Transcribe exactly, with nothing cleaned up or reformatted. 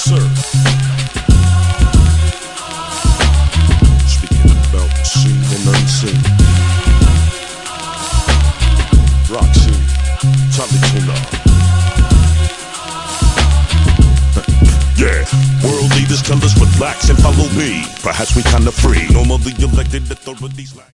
sir. Speaking about seen and unseen. Roxy, Tommy Tuna. Yeah, world leaders tell us relax and follow me. Perhaps we kinda free. Normally elected authorities like